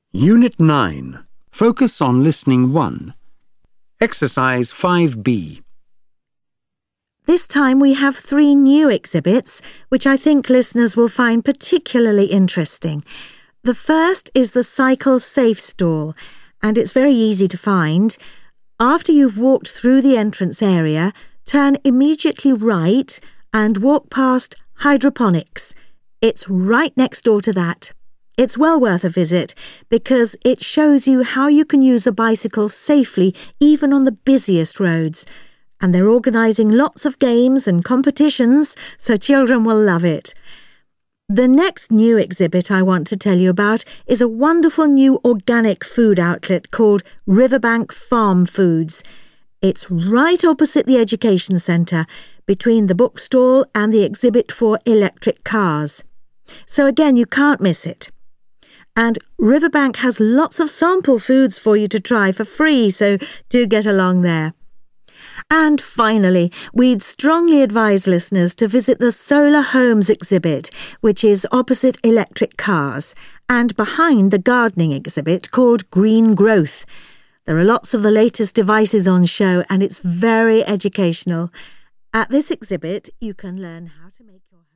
Unit 9. Focus on Listening 1. Exercise 5B. This time we have 3 new exhibits, which I think listeners will find particularly interesting. The first is the Cycle Safe stall, and it's very easy to find. After you've walked through the entrance area, turn immediately right and walk past Hydroponics. It's right next door to that. It's well worth a visit because it shows you how you can use a bicycle safely even on the busiest roads. And they're organising lots of games and competitions, so children will love it. The next new exhibit I want to tell you about is a wonderful new organic food outlet called Riverbank Farm Foods. It's right opposite the Education Centre, between the bookstall and the exhibit for electric cars. So again, you can't miss it. And Riverbank has lots of sample foods for you to try for free, so do get along there. And finally, we'd strongly advise listeners to visit the Solar Homes exhibit, which is opposite electric cars, and behind the gardening exhibit called Green Growth. There are lots of the latest devices on show, and it's very educational. At this exhibit, you can learn how to make your